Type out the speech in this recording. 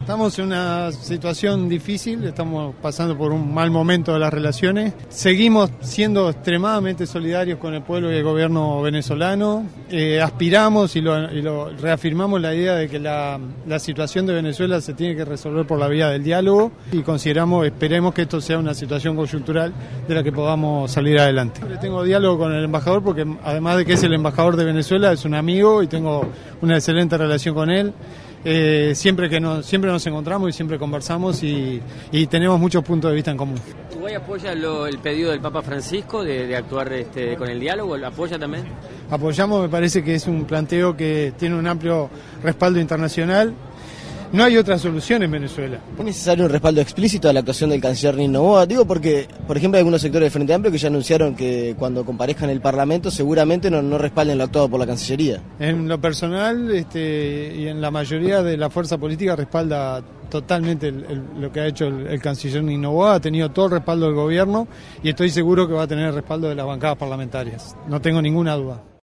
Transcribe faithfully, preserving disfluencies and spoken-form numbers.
Estamos en una situación difícil, estamos pasando por un mal momento de las relaciones. Seguimos siendo extremadamente solidarios con el pueblo y el gobierno venezolano. Eh, aspiramos y lo, y lo reafirmamos la idea de que la, la situación de Venezuela se tiene que resolver por la vía del diálogo y consideramos, esperemos que esto sea una situación coyuntural de la que podamos salir adelante. Tengo diálogo con el embajador porque además de que es el embajador de Venezuela, es un amigo y tengo una excelente relación con él. Eh, siempre que nos, siempre nos encontramos y siempre conversamos y, y tenemos muchos puntos de vista en común. ¿Uruguay apoya lo, el pedido del Papa Francisco de, de actuar este, con el diálogo? ¿Lo apoya también? Apoyamos, me parece que es un planteo que tiene un amplio respaldo internacional. No hay otra solución en Venezuela. ¿Es necesario un respaldo explícito a la actuación del canciller Nino Noboa? Digo porque, por ejemplo, hay algunos sectores del Frente Amplio que ya anunciaron que cuando comparezcan en el Parlamento seguramente no, no respalden lo actuado por la Cancillería. En lo personal este, y en la mayoría de la fuerza política respalda totalmente el, el, lo que ha hecho el, el canciller Nino Noboa. Ha tenido todo el respaldo del gobierno y estoy seguro que va a tener el respaldo de las bancadas parlamentarias. No tengo ninguna duda.